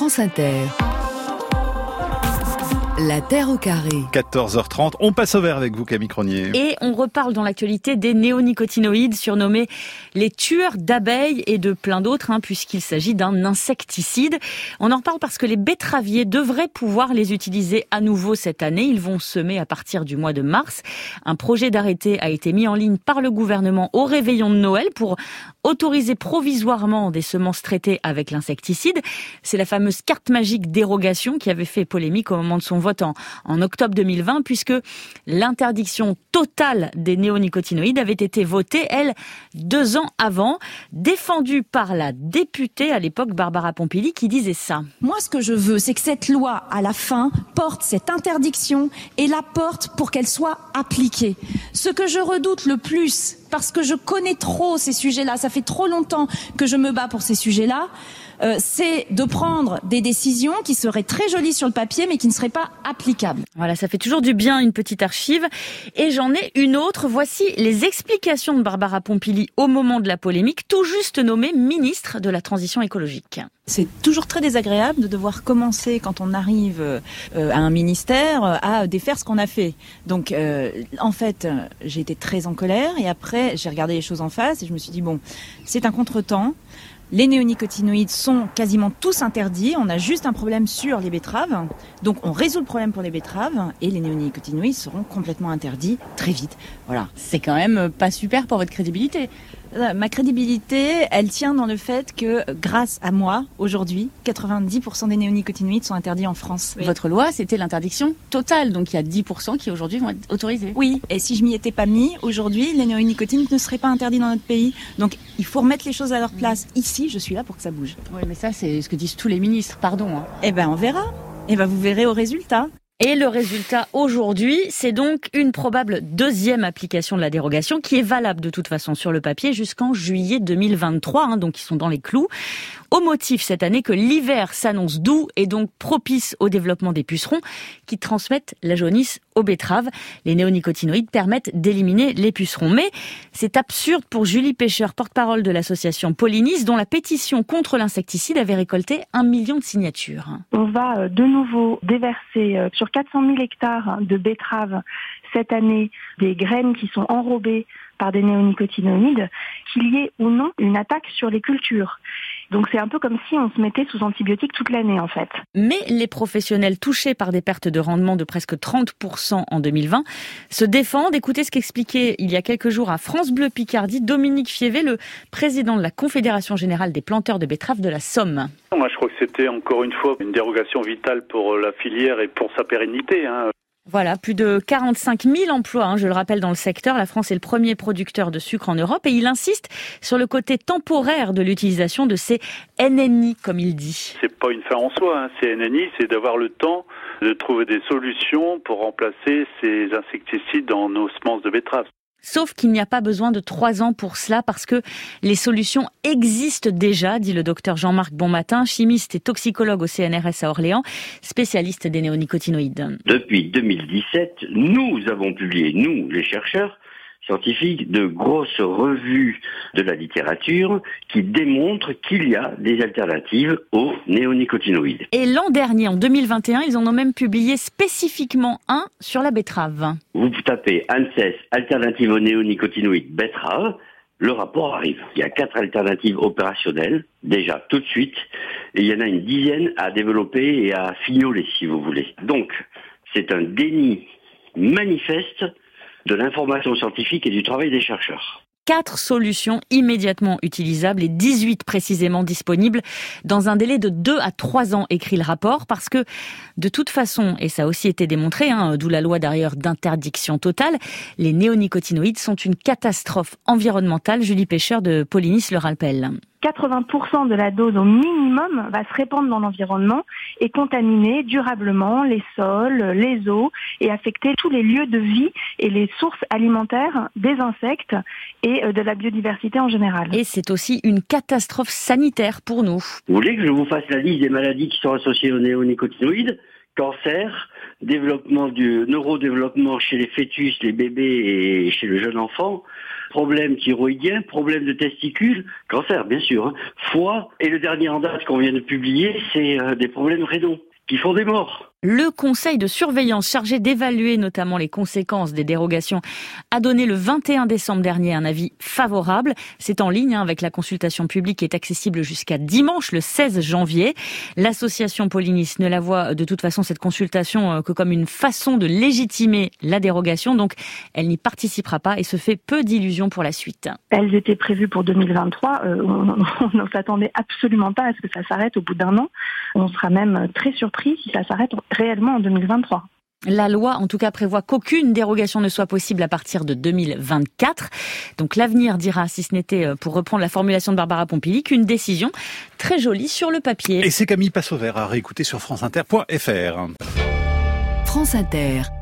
France Inter. La Terre au carré. 14h30, on passe au vert avec vous Camille Cronier. Et on reparle dans l'actualité des néonicotinoïdes surnommés les tueurs d'abeilles et de plein d'autres, puisqu'il s'agit d'un insecticide. On en reparle parce que les betteraviers devraient pouvoir les utiliser à nouveau cette année. Ils vont semer à partir du mois de mars. Un projet d'arrêté a été mis en ligne par le gouvernement au réveillon de Noël pour autoriser provisoirement des semences traitées avec l'insecticide. C'est la fameuse carte magique dérogation qui avait fait polémique au moment de son vote en octobre 2020, puisque l'interdiction totale des néonicotinoïdes avait été votée, elle, 2 ans avant, défendue par la députée à l'époque, Barbara Pompili, qui disait ça. Moi, ce que je veux, c'est que cette loi, à la fin, porte cette interdiction et la porte pour qu'elle soit appliquée. Ce que je redoute le plus, parce que je connais trop ces sujets-là, ça fait trop longtemps que je me bats pour ces sujets-là, c'est de prendre des décisions qui seraient très jolies sur le papier, mais qui ne seraient pas applicables. Voilà, ça fait toujours du bien, une petite archive. Et j'en ai une autre. Voici les explications de Barbara Pompili au moment de la polémique, tout juste nommée ministre de la Transition écologique. C'est toujours très désagréable de devoir commencer, quand on arrive à un ministère, à défaire ce qu'on a fait. Donc, en fait, j'ai été très en colère et après, j'ai regardé les choses en face et je me suis dit, bon, c'est un contretemps. Les néonicotinoïdes sont quasiment tous interdits. On a juste un problème sur les betteraves. Donc, on résout le problème pour les betteraves et les néonicotinoïdes seront complètement interdits très vite. Voilà. C'est quand même pas super pour votre crédibilité. Ma crédibilité, elle tient dans le fait que, grâce à moi, aujourd'hui, 90% des néonicotinoïdes sont interdits en France. Oui. Votre loi, c'était l'interdiction totale, donc il y a 10% qui aujourd'hui vont être autorisés. Oui, et si je m'y étais pas mis, aujourd'hui, les néonicotinoïdes ne seraient pas interdits dans notre pays. Donc, il faut remettre les choses à leur place. Ici, je suis là pour que ça bouge. Oui, mais ça, c'est ce que disent tous les ministres, pardon. Eh ben, on verra. Eh ben, vous verrez au résultat. Et le résultat aujourd'hui, c'est donc une probable deuxième application de la dérogation qui est valable de toute façon sur le papier jusqu'en juillet 2023, donc ils sont dans les clous. Au motif cette année que l'hiver s'annonce doux et donc propice au développement des pucerons qui transmettent la jaunisse aux betteraves. Les néonicotinoïdes permettent d'éliminer les pucerons. Mais c'est absurde pour Julie Pêcheur, porte-parole de l'association Pollinis, dont la pétition contre l'insecticide avait récolté 1 million de signatures. On va de nouveau déverser sur 400 000 hectares de betteraves cette année des graines qui sont enrobées par des néonicotinoïdes, qu'il y ait ou non une attaque sur les cultures. Donc c'est un peu comme si on se mettait sous antibiotiques toute l'année en fait. Mais les professionnels touchés par des pertes de rendement de presque 30% en 2020 se défendent. Écoutez ce qu'expliquait il y a quelques jours à France Bleu Picardie Dominique Fievé, le président de la Confédération Générale des Planteurs de Betteraves de la Somme. Moi je crois que c'était encore une fois une dérogation vitale pour la filière et pour sa pérennité. Voilà, plus de 45 000 emplois, je le rappelle, dans le secteur. La France est le premier producteur de sucre en Europe et il insiste sur le côté temporaire de l'utilisation de ces NNI, comme il dit. C'est pas une fin en soi, ces NNI, c'est d'avoir le temps de trouver des solutions pour remplacer ces insecticides dans nos semences de betteraves. Sauf qu'il n'y a pas besoin de 3 ans pour cela parce que les solutions existent déjà, dit le docteur Jean-Marc Bonmatin, chimiste et toxicologue au CNRS à Orléans, spécialiste des néonicotinoïdes. Depuis 2017, nous avons publié, nous, les chercheurs scientifiques, de grosses revues de la littérature qui démontrent qu'il y a des alternatives aux néonicotinoïdes. Et l'an dernier, en 2021, ils en ont même publié spécifiquement un sur la betterave. Vous tapez ANSES, alternative aux néonicotinoïdes betterave, le rapport arrive. Il y a 4 alternatives opérationnelles, déjà tout de suite, et il y en a une dizaine à développer et à fignoler, si vous voulez. Donc, c'est un déni manifeste de l'information scientifique et du travail des chercheurs. 4 solutions immédiatement utilisables et 18 précisément disponibles dans un délai de 2 à 3 ans, écrit le rapport, parce que de toute façon, et ça a aussi été démontré, d'où la loi d'ailleurs d'interdiction totale, les néonicotinoïdes sont une catastrophe environnementale. Julie Pêcheur de Pollinis le rappelle. 80% de la dose au minimum va se répandre dans l'environnement et contaminer durablement les sols, les eaux et affecter tous les lieux de vie et les sources alimentaires des insectes et de la biodiversité en général. Et c'est aussi une catastrophe sanitaire pour nous. Vous voulez que je vous fasse la liste des maladies qui sont associées aux néonicotinoïdes ? Cancer, développement du neurodéveloppement chez les fœtus, les bébés et chez le jeune enfant, problème thyroïdien, problème de testicules, cancer bien sûr, foie, et le dernier en date qu'on vient de publier, c'est des problèmes rénaux qui font des morts. Le conseil de surveillance chargé d'évaluer notamment les conséquences des dérogations a donné le 21 décembre dernier un avis favorable. C'est en ligne avec la consultation publique qui est accessible jusqu'à dimanche, le 16 janvier. L'association Polinis ne la voit de toute façon cette consultation que comme une façon de légitimer la dérogation. Donc elle n'y participera pas et se fait peu d'illusions pour la suite. Elles étaient prévues pour 2023. On ne s'attendait absolument pas à ce que ça s'arrête au bout d'un an. On sera même très surpris si ça s'arrête réellement en 2023. La loi, en tout cas, prévoit qu'aucune dérogation ne soit possible à partir de 2024. Donc l'avenir dira, si ce n'était, pour reprendre la formulation de Barbara Pompili, qu'une décision très jolie sur le papier. Et c'est Camille Passauvert à réécouter sur franceinter.fr. France Inter.